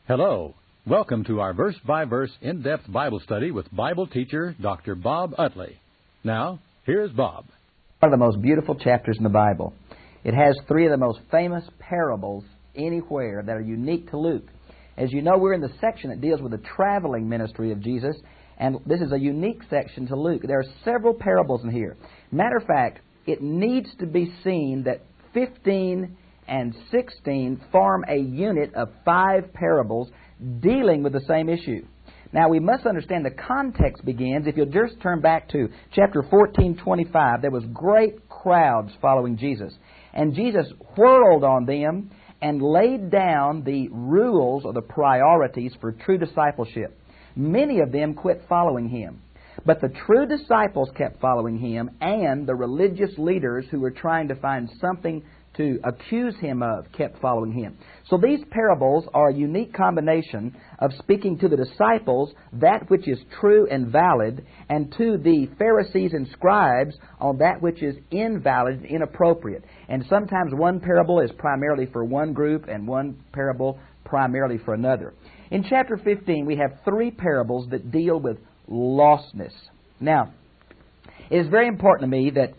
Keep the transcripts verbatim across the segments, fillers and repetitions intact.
Hello. Welcome to our verse-by-verse in-depth Bible study with Bible teacher Doctor Bob Utley. Now, here's Bob. One of the most beautiful chapters in the Bible. It has three of the most famous parables anywhere that are unique to Luke. As you know, we're in the section that deals with the traveling ministry of Jesus, and this is a unique section to Luke. There are several parables in here. Matter of fact, it needs to be seen that fifteen and sixteen form a unit of five parables dealing with the same issue. Now, we must understand the context begins, if you'll just turn back to chapter fourteen twenty-five, there was great crowds following Jesus. And Jesus whirled on them and laid down the rules or the priorities for true discipleship. Many of them quit following Him. But the true disciples kept following Him, and the religious leaders who were trying to find something to accuse Him of kept following Him. So these parables are a unique combination of speaking to the disciples that which is true and valid, and to the Pharisees and scribes on that which is invalid and inappropriate. And sometimes one parable is primarily for one group and one parable primarily for another. In chapter fifteen, we have three parables that deal with lostness. Now, it is very important to me that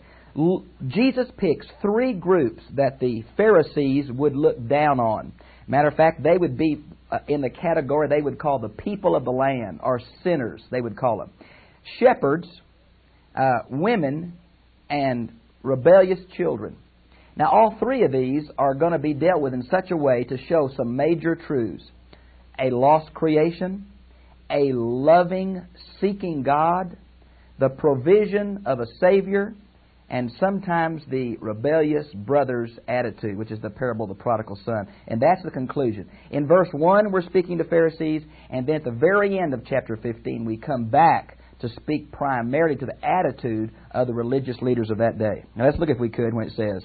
Jesus picks three groups that the Pharisees would look down on. Matter of fact, they would be uh, in the category they would call the people of the land, or sinners, they would call them. Shepherds, uh, women, and rebellious children. Now, all three of these are going to be dealt with in such a way to show some major truths. A lost creation, a loving, seeking God, the provision of a Savior, and sometimes the rebellious brother's attitude, which is the parable of the prodigal son. And that's the conclusion. In verse one, we're speaking to Pharisees, and then at the very end of chapter fifteen, we come back to speak primarily to the attitude of the religious leaders of that day. Now let's look, if we could, when it says,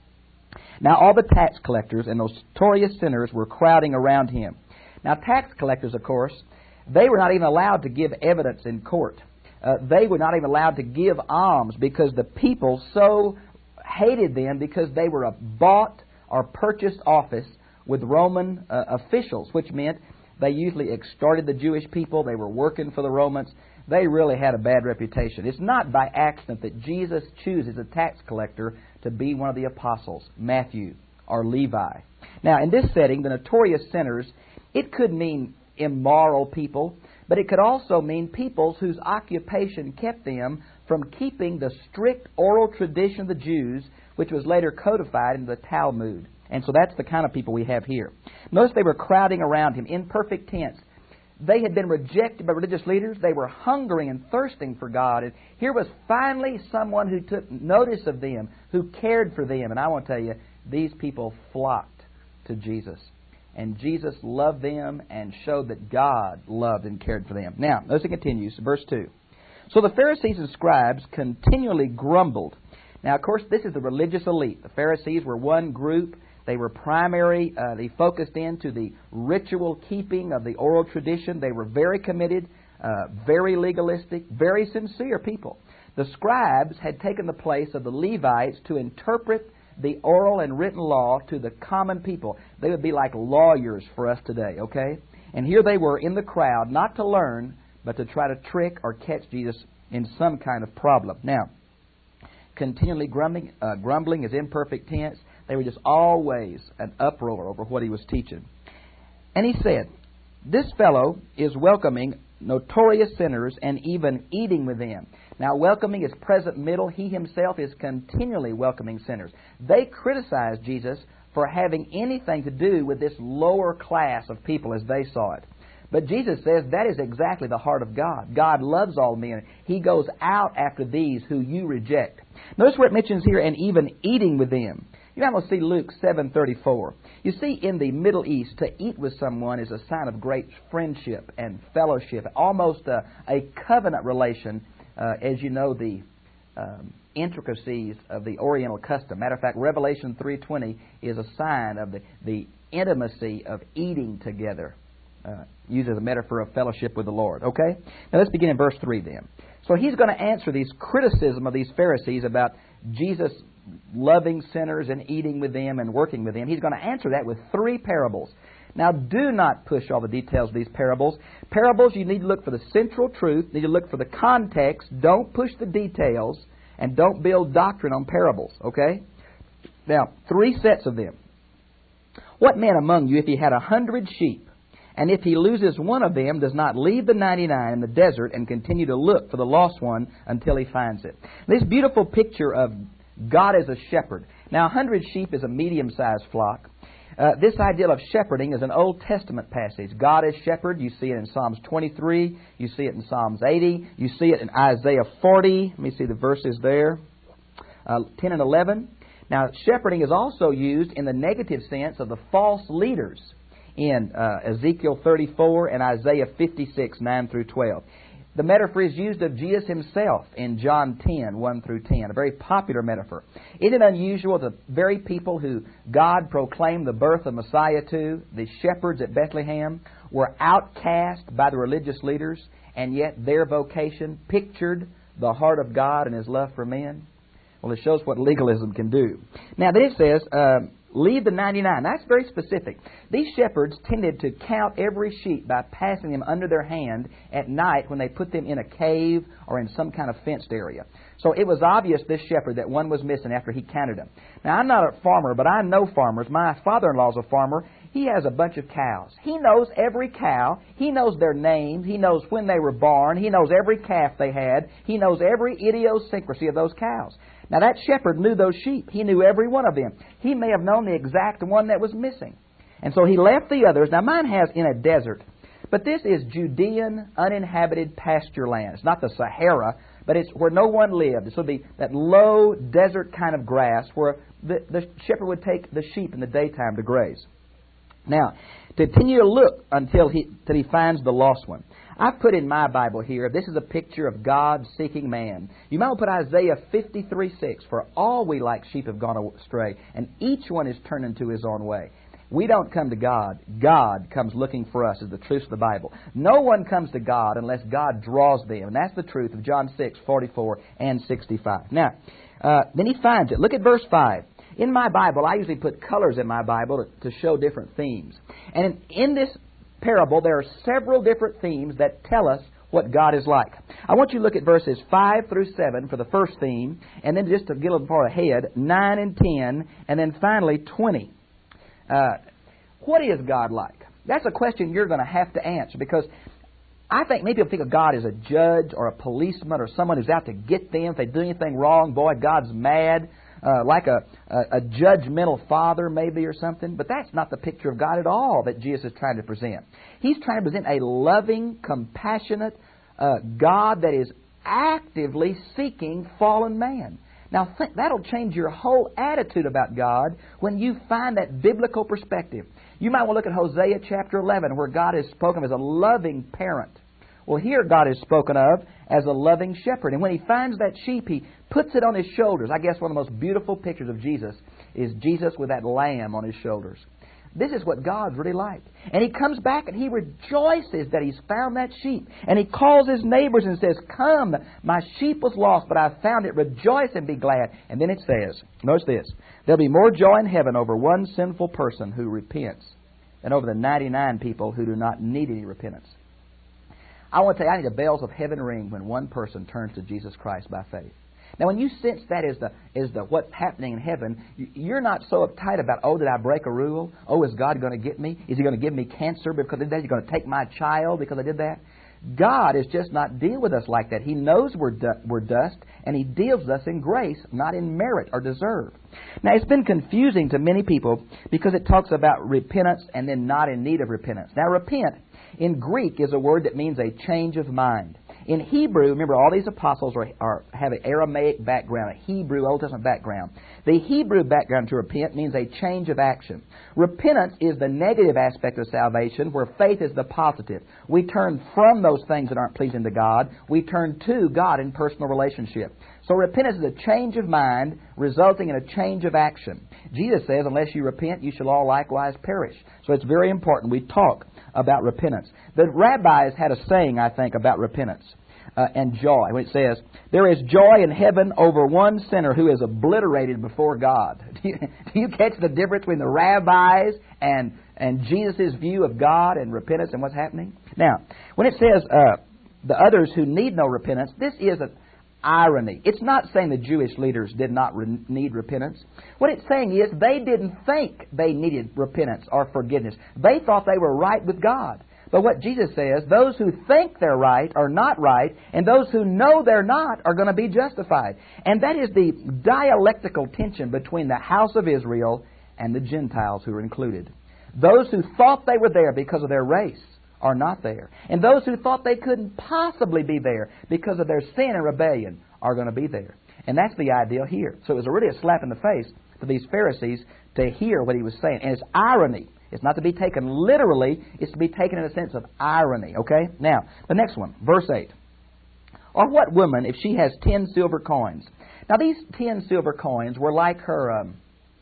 "Now all the tax collectors and those notorious sinners were crowding around Him." Now tax collectors, of course, they were not even allowed to give evidence in court. Uh, they were not even allowed to give alms because the people so hated them because they were a bought or purchased office with Roman uh, officials, which meant they usually extorted the Jewish people. They were working for the Romans. They really had a bad reputation. It's not by accident that Jesus chooses a tax collector to be one of the apostles, Matthew or Levi. Now, in this setting, the notorious sinners, it could mean immoral people, but it could also mean peoples whose occupation kept them from keeping the strict oral tradition of the Jews, which was later codified in the Talmud. And so that's the kind of people we have here. Notice they were crowding around Him in perfect tense. They had been rejected by religious leaders. They were hungering and thirsting for God. And here was finally someone who took notice of them, who cared for them. And I want to tell you, these people flocked to Jesus. And Jesus loved them and showed that God loved and cared for them. Now, notice it continues, verse two. "So the Pharisees and scribes continually grumbled." Now, of course, this is the religious elite. The Pharisees were one group. They were primary, uh, they focused into the ritual keeping of the oral tradition. They were very committed, uh, very legalistic, very sincere people. The scribes had taken the place of the Levites to interpret the oral and written law to the common people. They would be like lawyers for us today, okay? And here they were in the crowd, not to learn, but to try to trick or catch Jesus in some kind of problem. Now, continually grumbling, uh, grumbling is imperfect tense. They were just always an uproar over what He was teaching. And He said, "This fellow is welcoming notorious sinners and even eating with them." Now, welcoming is present middle. He Himself is continually welcoming sinners. They criticized Jesus for having anything to do with this lower class of people as they saw it. But Jesus says that is exactly the heart of God. God loves all men. He goes out after these who you reject. Notice where it mentions here, and even eating with them. You're not going to see Luke seven thirty-four. You see, in the Middle East, to eat with someone is a sign of great friendship and fellowship, almost a, a covenant relation, uh, as you know, the um, intricacies of the Oriental custom. Matter of fact, Revelation three twenty is a sign of the, the intimacy of eating together, uh, used as a metaphor of fellowship with the Lord. Okay? Now let's begin in verse three then. So He's going to answer these criticism of these Pharisees about Jesus loving sinners and eating with them and working with them. He's going to answer that with three parables. Now, do not push all the details of these parables. Parables, you need to look for the central truth. You need to look for the context. Don't push the details, and don't build doctrine on parables, okay? Now, three sets of them. What man among you, if he had a hundred sheep, and if he loses one of them, does not leave the ninety-nine in the desert and continue to look for the lost one until he finds it? This beautiful picture of God as a shepherd. Now, a hundred sheep is a medium-sized flock. Uh, this idea of shepherding is an Old Testament passage. God as shepherd, you see it in Psalms twenty-three, you see it in Psalms eighty, you see it in Isaiah forty. Let me see the verses there, uh, ten and eleven. Now, shepherding is also used in the negative sense of the false leaders in uh, Ezekiel thirty-four and Isaiah fifty-six, nine through twelve. The metaphor is used of Jesus Himself in John ten, one through ten, a very popular metaphor. Isn't it unusual the very people who God proclaimed the birth of Messiah to, the shepherds at Bethlehem, were outcast by the religious leaders, and yet their vocation pictured the heart of God and His love for men? Well, it shows what legalism can do. Now, then it says, uh, leave the ninety-nine. That's very specific. These shepherds tended to count every sheep by passing them under their hand at night when they put them in a cave or in some kind of fenced area. So it was obvious, this shepherd, that one was missing after he counted them. Now, I'm not a farmer, but I know farmers. My father-in-law's a farmer. He has a bunch of cows. He knows every cow. He knows their names. He knows when they were born. He knows every calf they had. He knows every idiosyncrasy of those cows. Now, that shepherd knew those sheep. He knew every one of them. He may have known the exact one that was missing. And so he left the others. Now, mine has in a desert. But this is Judean, uninhabited pasture land. It's not the Sahara, but it's where no one lived. This would be that low desert kind of grass where the, the shepherd would take the sheep in the daytime to graze. Now, to continue to look until he, until he finds the lost one. I've put in my Bible here, this is a picture of God seeking man. You might put Isaiah fifty-three six, for all we like sheep have gone astray, and each one is turned into his own way. We don't come to God. God comes looking for us, is the truth of the Bible. No one comes to God unless God draws them. And that's the truth of John six, forty-four and sixty-five. Now, uh, then he finds it. Look at verse five. In my Bible, I usually put colors in my Bible to, to show different themes. And in, in this parable, there are several different themes that tell us what God is like. I want you to look at verses five through seven for the first theme, and then just to get a little far ahead, nine and ten, and then finally twenty. Uh, what is God like? That's a question you're going to have to answer, because I think maybe people think of God as a judge or a policeman or someone who's out to get them. If they do anything wrong, boy, God's mad. Uh, like a, a, a judgmental father maybe or something. But that's not the picture of God at all that Jesus is trying to present. He's trying to present a loving, compassionate uh, God that is actively seeking fallen man. Now, think, that'll change your whole attitude about God when you find that biblical perspective. You might want to look at Hosea chapter eleven, where God is spoken of as a loving parent. Well, here God is spoken of as a loving shepherd. And when he finds that sheep, he puts it on his shoulders. I guess one of the most beautiful pictures of Jesus is Jesus with that lamb on his shoulders. This is what God's really like. And he comes back and he rejoices that he's found that sheep. And he calls his neighbors and says, "Come, my sheep was lost, but I found it. Rejoice and be glad." And then it says, notice this, "There'll be more joy in heaven over one sinful person who repents than over the ninety-nine people who do not need any repentance." I want to tell you, I think the bells of heaven ring when one person turns to Jesus Christ by faith. Now, when you sense that is the is the what's happening in heaven, you're not so uptight about, oh, did I break a rule? Oh, is God going to get me? Is He going to give me cancer because of that? Is He going to take my child because I did that? God is just not deal with us like that. He knows we're, du- we're dust, and He deals with us in grace, not in merit or deserve. Now, it's been confusing to many people because it talks about repentance and then not in need of repentance. Now, repent in Greek is a word that means a change of mind. In Hebrew, remember, all these apostles are, are have an Aramaic background, a Hebrew Old Testament background. The Hebrew background to repent means a change of action. Repentance is the negative aspect of salvation, where faith is the positive. We turn from those things that aren't pleasing to God. We turn to God in personal relationship. So repentance is a change of mind resulting in a change of action. Jesus says, unless you repent, you shall all likewise perish. So it's very important we talk about repentance. The rabbis had a saying, I think, about repentance. uh, and joy. When it says, there is joy in heaven over one sinner who is obliterated before God. Do you, do you catch the difference between the rabbis and, and Jesus' view of God and repentance and what's happening? Now, when it says uh, the others who need no repentance, this is an irony. It's not saying the Jewish leaders did not re- need repentance. What it's saying is they didn't think they needed repentance or forgiveness. They thought they were right with God. But what Jesus says, those who think they're right are not right, and those who know they're not are going to be justified. And that is the dialectical tension between the house of Israel and the Gentiles who are included. Those who thought they were there because of their race are not there. And those who thought they couldn't possibly be there because of their sin and rebellion are going to be there. And that's the ideal here. So it was really a slap in the face for these Pharisees to hear what he was saying. And it's irony. It's not to be taken literally. It's to be taken in a sense of irony. Okay? Now, the next one, verse eight. Or what woman, if she has ten silver coins? Now, these ten silver coins were like her... Um,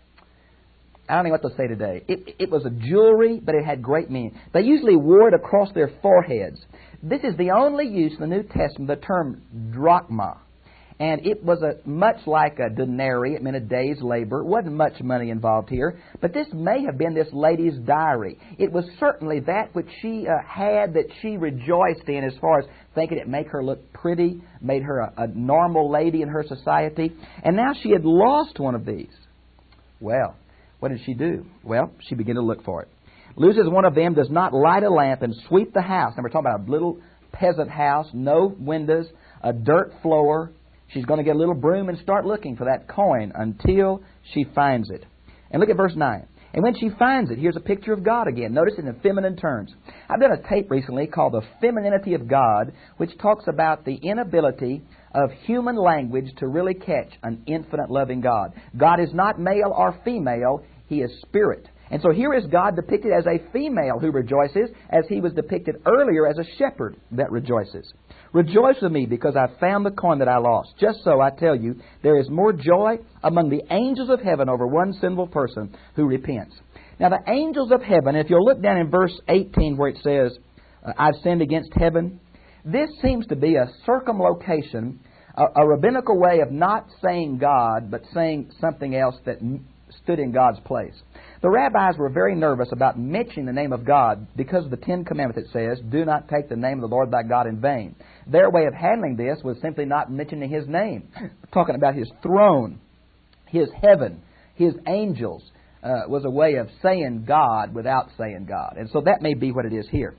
I don't know what to say today. It, it was a jewelry, but it had great meaning. They usually wore it across their foreheads. This is the only use in the New Testament of the term drachma. And it was a much like a denarii. It meant a day's labor. It wasn't much money involved here. But this may have been this lady's diary. It was certainly that which she uh, had that she rejoiced in as far as thinking it made her look pretty, made her a, a normal lady in her society. And now she had lost one of these. Well, what did she do? Well, she began to look for it. Loses one of them, does not light a lamp and sweep the house. Now we're talking about a little peasant house, no windows, a dirt floor. She's going to get a little broom and start looking for that coin until she finds it. And look at verse nine. And when she finds it, here's a picture of God again. Notice it in feminine terms. I've done a tape recently called The Femininity of God, which talks about the inability of human language to really catch an infinite loving God. God is not male or female. He is spirit. And so here is God depicted as a female who rejoices, as he was depicted earlier as a shepherd that rejoices. Rejoice with me because I found the coin that I lost. Just so, I tell you, there is more joy among the angels of heaven over one sinful person who repents. Now, the angels of heaven, if you'll look down in verse eighteen where it says, I've sinned against heaven, this seems to be a circumlocation, a, a rabbinical way of not saying God, but saying something else that stood in God's place. The rabbis were very nervous about mentioning the name of God because of the Ten Commandments. It says, do not take the name of the Lord thy God in vain. Their way of handling this was simply not mentioning His name, talking about His throne, His heaven, His angels, uh, was a way of saying God without saying God. And so that may be what it is here.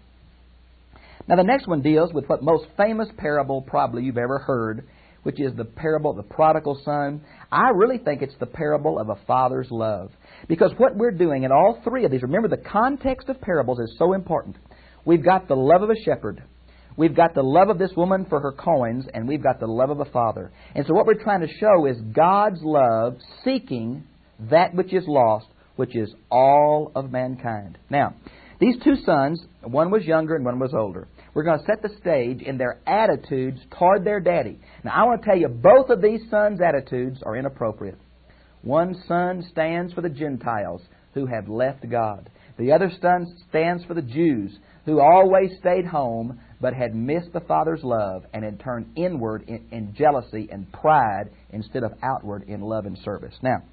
Now the next one deals with what most famous parable probably you've ever heard, which is the parable of the prodigal son. I really think it's the parable of a father's love. Because what we're doing in all three of these, remember the context of parables is so important. We've got the love of a shepherd. We've got the love of this woman for her coins, and we've got the love of a father. And so what we're trying to show is God's love seeking that which is lost, which is all of mankind. Now, these two sons, one was younger and one was older. We're going to set the stage in their attitudes toward their daddy. Now, I want to tell you, both of these sons' attitudes are inappropriate. One son stands for the Gentiles who have left God. The other son stands for the Jews who always stayed home but had missed the Father's love and had turned inward in, in jealousy and pride instead of outward in love and service. Now,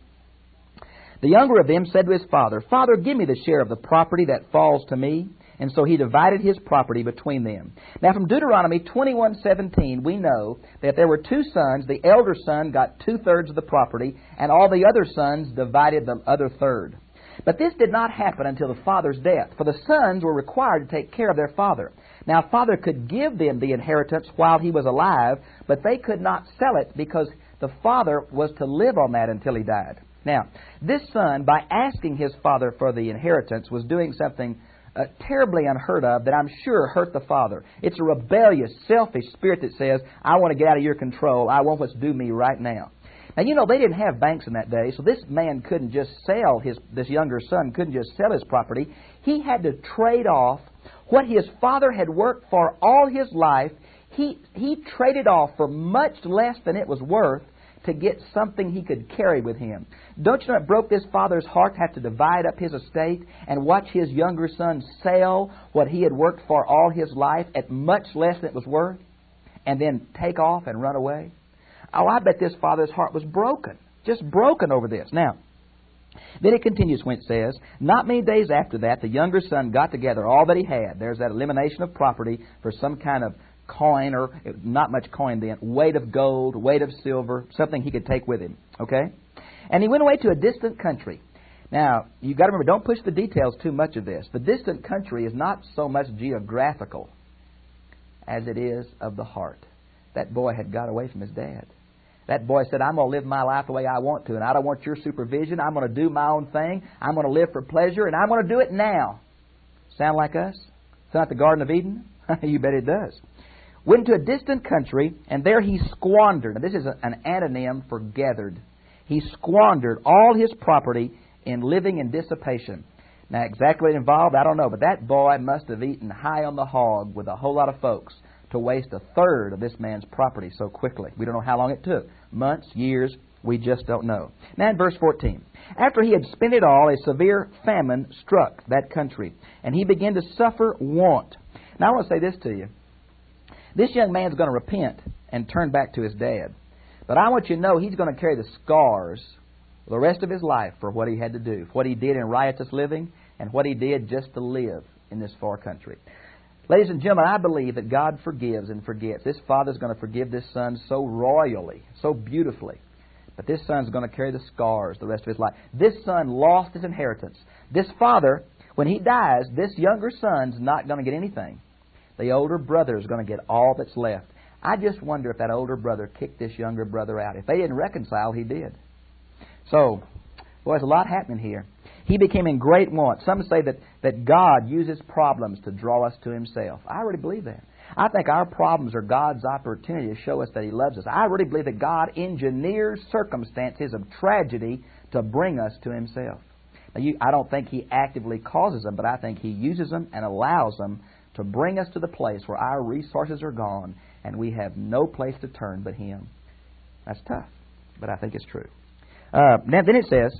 the younger of them said to his father, Father, give me the share of the property that falls to me. And so he divided his property between them. Now from Deuteronomy twenty-one seventeen, we know that there were two sons. The elder son got two-thirds of the property, and all the other sons divided the other third. But this did not happen until the father's death, for the sons were required to take care of their father. Now, father could give them the inheritance while he was alive, but they could not sell it because the father was to live on that until he died. Now, this son, by asking his father for the inheritance, was doing something Uh, terribly unheard of that I'm sure hurt the father. It's a rebellious, selfish spirit that says, I want to get out of your control. I want what's due me right now. Now, you know, they didn't have banks in that day, so this man couldn't just sell his, this younger son couldn't just sell his property. He had to trade off what his father had worked for all his life. He, he traded off for much less than it was worth to get something he could carry with him. Don't you know it broke this father's heart to have to divide up his estate and watch his younger son sell what he had worked for all his life at much less than it was worth? and then take off and run away? Oh, I bet this father's heart was broken, just broken over this. Now, then it continues when it says, not many days after that, the younger son got together all that he had. There's that elimination of property for some kind of coin, or not much coin then, weight of gold, weight of silver, something he could take with him. Okay? And he went away to a distant country. Now, you've got to remember, don't push the details too much of this. The distant country is not so much geographical as it is of the heart. That boy had got away from his dad. That boy said, I'm going to live my life the way I want to, and I don't want your supervision. I'm going to do my own thing. I'm going to live for pleasure, and I'm going to do it now. Sound like us? Sound like the Garden of Eden? You bet it does. Went to a distant country, and there he squandered. Now, this is an antonym for gathered. He squandered all his property in living in dissipation. Now, exactly what it involved, I don't know, but that boy must have eaten high on the hog with a whole lot of folks to waste a third of this man's property so quickly. We don't know how long it took. Months, years, we just don't know. Now in verse fourteen. After he had spent it all, a severe famine struck that country, and he began to suffer want. Now I want to say this to you. This young man's going to repent and turn back to his dad. But I want you to know he's going to carry the scars the rest of his life for what he had to do, what he did in riotous living, and what he did just to live in this far country. Ladies and gentlemen, I believe that God forgives and forgets. This father's going to forgive this son so royally, so beautifully. But this son's going to carry the scars the rest of his life. This son lost his inheritance. This father, when he dies, this younger son's not going to get anything. The older brother is going to get all that's left. I just wonder if that older brother kicked this younger brother out. If they didn't reconcile, he did. So, boy, there's a lot happening here. He became in great want. Some say that, that God uses problems to draw us to Himself. I really believe that. I think our problems are God's opportunity to show us that He loves us. I really believe that God engineers circumstances of tragedy to bring us to Himself. Now, you, I don't think He actively causes them, but I think He uses them and allows them to bring us to the place where our resources are gone and we have no place to turn but Him. That's tough, but I think it's true. Uh, now, then it says,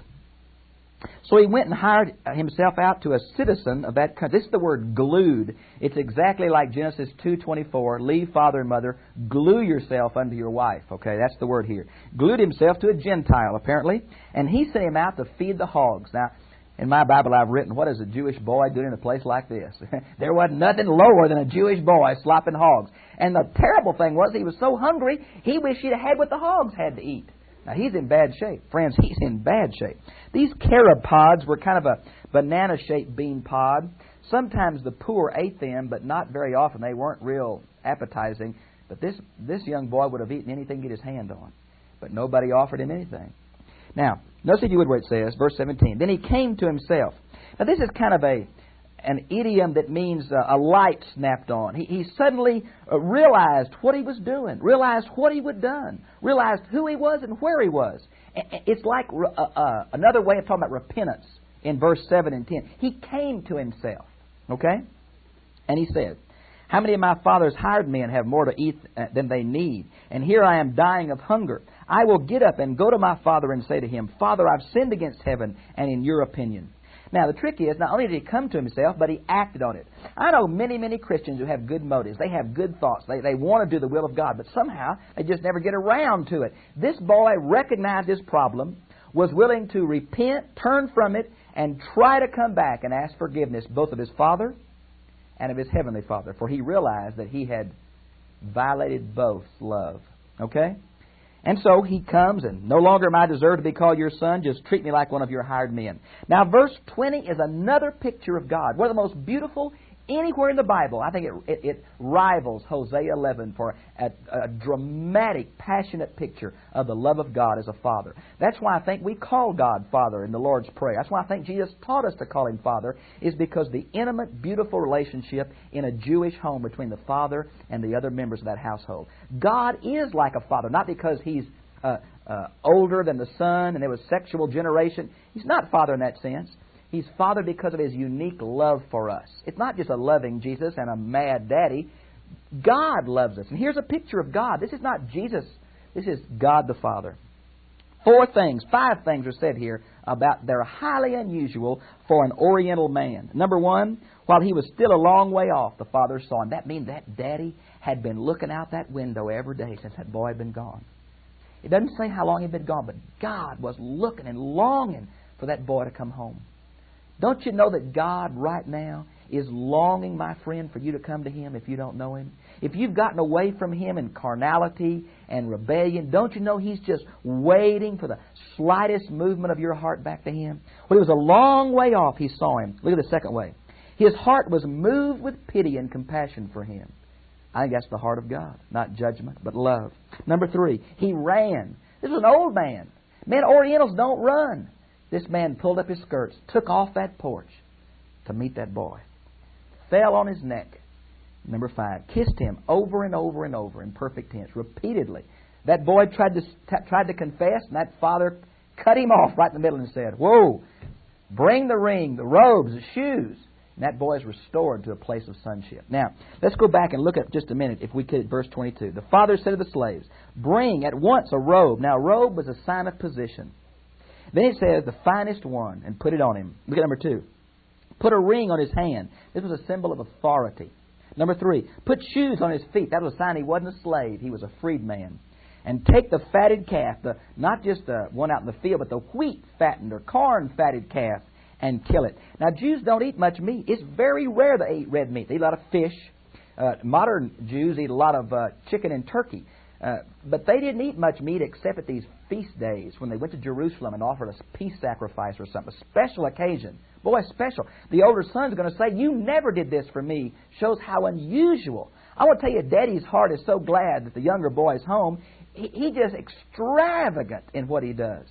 so he went and hired himself out to a citizen of that country. This is the word glued. It's exactly like Genesis two twenty-four. Leave father and mother. Glue yourself unto your wife. Okay, that's the word here. Glued himself to a Gentile, apparently. And he sent him out to feed the hogs. Now, in my Bible I've written, what is a Jewish boy doing in a place like this? There wasn't nothing lower than a Jewish boy slopping hogs. And the terrible thing was he was so hungry, he wished he'd had what the hogs had to eat. Now, he's in bad shape. Friends, he's in bad shape. These carob pods were kind of a banana-shaped bean pod. Sometimes the poor ate them, but not very often. They weren't real appetizing. But this, this young boy would have eaten anything he could get his hand on. But nobody offered him anything. Now, notice if you would where it says, verse seventeen, then he came to himself. Now, this is kind of a an idiom that means uh, a light snapped on. He, he suddenly uh, realized what he was doing, realized what he had done, realized who he was and where he was. It's like uh, uh, another way of talking about repentance in verse seven and ten. He came to himself, okay? And he said, how many of my father's hired men have more to eat than they need? And here I am dying of hunger. I will get up and go to my father and say to him, Father, I've sinned against heaven and in your opinion. Now, the trick is, not only did he come to himself, but he acted on it. I know many, many Christians who have good motives. They have good thoughts. They, they want to do the will of God, but somehow they just never get around to it. This boy recognized his problem, was willing to repent, turn from it, and try to come back and ask forgiveness both of his father and of his heavenly Father, for he realized that he had violated both love. Okay? And so he comes, and no longer am I deserved to be called your son. Just treat me like one of your hired men. Now, verse twenty is another picture of God. One of the most beautiful anywhere in the Bible. I think it, it, it rivals Hosea eleven for a, a dramatic, passionate picture of the love of God as a Father. That's why I think we call God Father in the Lord's Prayer. That's why I think Jesus taught us to call Him Father, is because the intimate, beautiful relationship in a Jewish home between the father and the other members of that household. God is like a father, not because He's uh, uh, older than the son and there was sexual generation. He's not Father in that sense. He's Father because of His unique love for us. It's not just a loving Jesus and a mad daddy. God loves us. And here's a picture of God. This is not Jesus. This is God the Father. Four things, five things are said here about they're highly unusual for an Oriental man. Number one, While he was still a long way off, the father saw him. That means that daddy had been looking out that window every day since that boy had been gone. It doesn't say how long he'd been gone, but God was looking and longing for that boy to come home. Don't you know that God right now is longing, my friend, for you to come to Him if you don't know Him? If you've gotten away from Him in carnality and rebellion, don't you know He's just waiting for the slightest movement of your heart back to Him? When he was a long way off, he saw him. Look at the second way. His heart was moved with pity and compassion for him. I think that's the heart of God. Not judgment, but love. Number three, he ran. This was an old man. Men, Orientals don't run. This man pulled up his skirts, took off that porch to meet that boy. Fell on his neck. Number five, kissed him over and over and over in perfect tense, repeatedly. That boy tried to t- tried to confess, and that father cut him off right in the middle and said, "Whoa, bring the ring, the robes, the shoes." And that boy is restored to a place of sonship. Now, let's go back and look at just a minute, if we could, at verse twenty-two. The father said to the slaves, "Bring at once a robe." Now, a robe was a sign of position. Then it says, "the finest one," and put it on him. Look at number two. Put a ring on his hand. This was a symbol of authority. Number three, put shoes on his feet. That was a sign he wasn't a slave. He was a freedman. And take the fatted calf, the not just the one out in the field, but the wheat fattened or corn fatted calf, and kill it. Now, Jews don't eat much meat. It's very rare they eat red meat. They eat a lot of fish. Uh, modern Jews eat a lot of uh, chicken and turkey. Uh, but they didn't eat much meat except at these feast days when they went to Jerusalem and offered a peace sacrifice or something. A special occasion. Boy, special. The older son's going to say, "You never did this for me." Shows how unusual. I want to tell you, Daddy's heart is so glad that the younger boy is home. He, he just extravagant in what he does.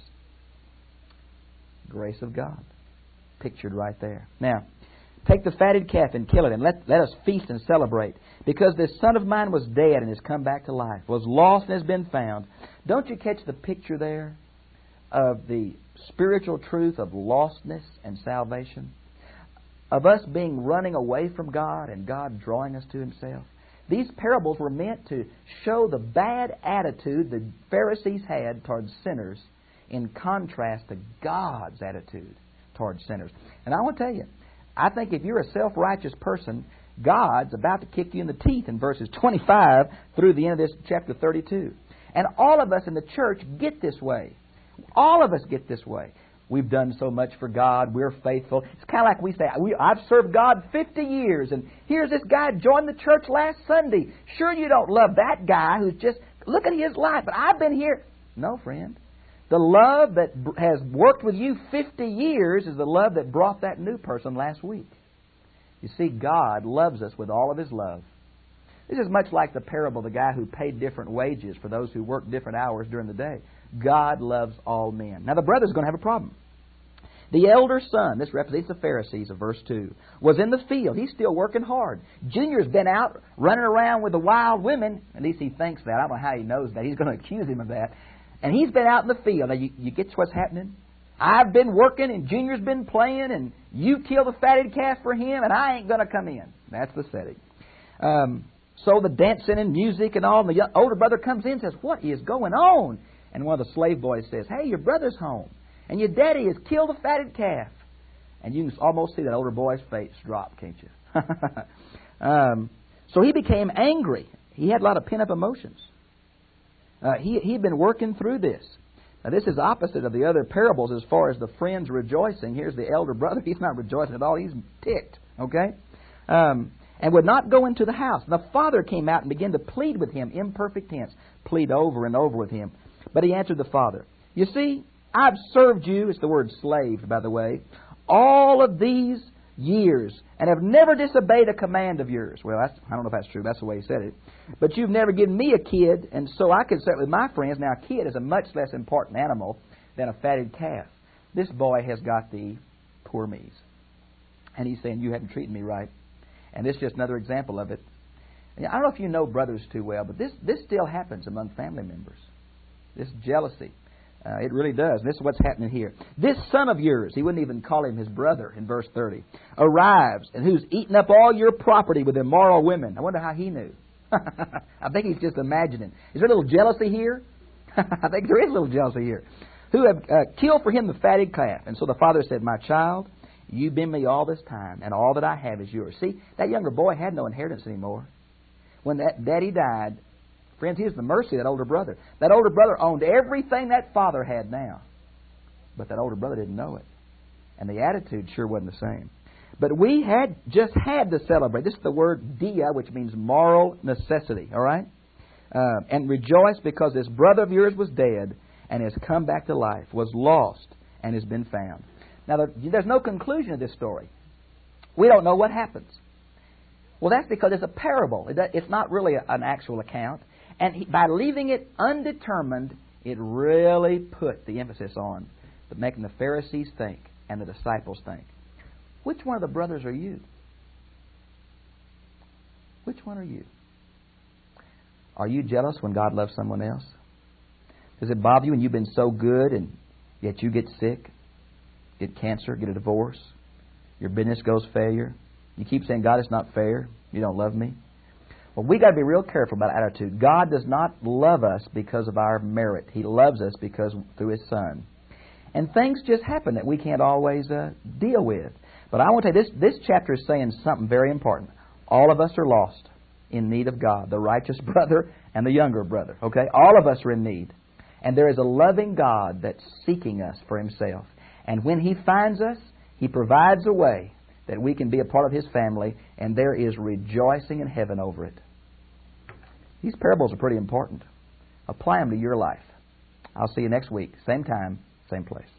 Grace of God. Pictured right there. Now, take the fatted calf and kill it, and let, let us feast and celebrate. Because this son of mine was dead and has come back to life, was lost and has been found. Don't you catch the picture there of the spiritual truth of lostness and salvation? Of us being running away from God and God drawing us to Himself? These parables were meant to show the bad attitude the Pharisees had towards sinners in contrast to God's attitude towards sinners. And I want to tell you, I think if you're a self-righteous person, God's about to kick you in the teeth in verses twenty-five through the end of this chapter thirty-two. And all of us in the church get this way. All of us get this way. We've done so much for God. We're faithful. It's kind of like we say, we, I've served God fifty years, and here's this guy joined the church last Sunday. Sure, you don't love that guy who's just, look at his life, but I've been here. No, friend. The love that has worked with you fifty years is the love that brought that new person last week. You see, God loves us with all of His love. This is much like the parable of the guy who paid different wages for those who worked different hours during the day. God loves all men. Now, the brother's going to have a problem. The elder son, this represents the Pharisees of verse two, was in the field. He's still working hard. Junior's been out running around with the wild women. At least he thinks that. I don't know how he knows that. He's going to accuse him of that. And he's been out in the field. Now, you, you get what's happening? I've been working, and Junior's been playing, and you kill the fatted calf for him, and I ain't going to come in. That's the setting. Um, so the dancing and music and all, and the young, older brother comes in and says, "What is going on?" And one of the slave boys says, "Hey, your brother's home, and your daddy has killed the fatted calf." And you can almost see that older boy's face drop, can't you? um, so he became angry. He had a lot of pent-up emotions. Uh, he, he'd been working through this. Now, this is opposite of the other parables as far as the friends rejoicing. Here's the elder brother. He's not rejoicing at all. He's ticked, okay? Um, and would not go into the house. And the father came out and began to plead with him, imperfect tense, plead over and over with him. But he answered the father, "You see, I've served you," it's the word slave, by the way, "all of these years, and have never disobeyed a command of yours." Well, that's, I don't know if that's true. That's the way he said it. "But you've never given me a kid, and so I could say with my friends, now a kid is a much less important animal than a fatted calf. This boy has got the poor me's." And he's saying, "You haven't treated me right." And this is just another example of it. And I don't know if you know brothers too well, but this, this still happens among family members. This jealousy. Uh, it really does. This is what's happening here. "This son of yours," he wouldn't even call him his brother in verse thirty, "arrives, and who's eaten up all your property with immoral women." I wonder how he knew. I think he's just imagining. Is there a little jealousy here? I think there is a little jealousy here. "Who have uh, killed for him the fatted calf." And so the father said, "My child, You've been with me all this time, and all that I have is yours. See, that younger boy had no inheritance anymore. When that daddy died, friends, he was the mercy of that older brother. That older brother owned everything that father had now. But that older brother didn't know it. And the attitude sure wasn't the same. But we had just had to celebrate. This is the word dia, which means moral necessity. All right? Uh, and rejoice because this brother of yours was dead and has come back to life, was lost and has been found. Now, there's no conclusion to this story. We don't know what happens. Well, that's because it's a parable. It's not really an actual account. And he, by leaving it undetermined, it really put the emphasis on making the Pharisees think and the disciples think. Which one of the brothers are you? Which one are you? Are you jealous when God loves someone else? Does it bother you when you've been so good and yet you get sick, get cancer, get a divorce, your business goes failure? You keep saying, God, it's not fair. You don't love me. Well, we got to be real careful about attitude. God does not love us because of our merit. He loves us because through His Son. And things just happen that we can't always uh, deal with. But I want to tell you, this, this chapter is saying something very important. All of us are lost, in need of God, the righteous brother and the younger brother. Okay? All of us are in need. And there is a loving God that's seeking us for Himself. And when He finds us, He provides a way that we can be a part of His family, and there is rejoicing in heaven over it. These parables are pretty important. Apply them to your life. I'll see you next week. Same time, same place.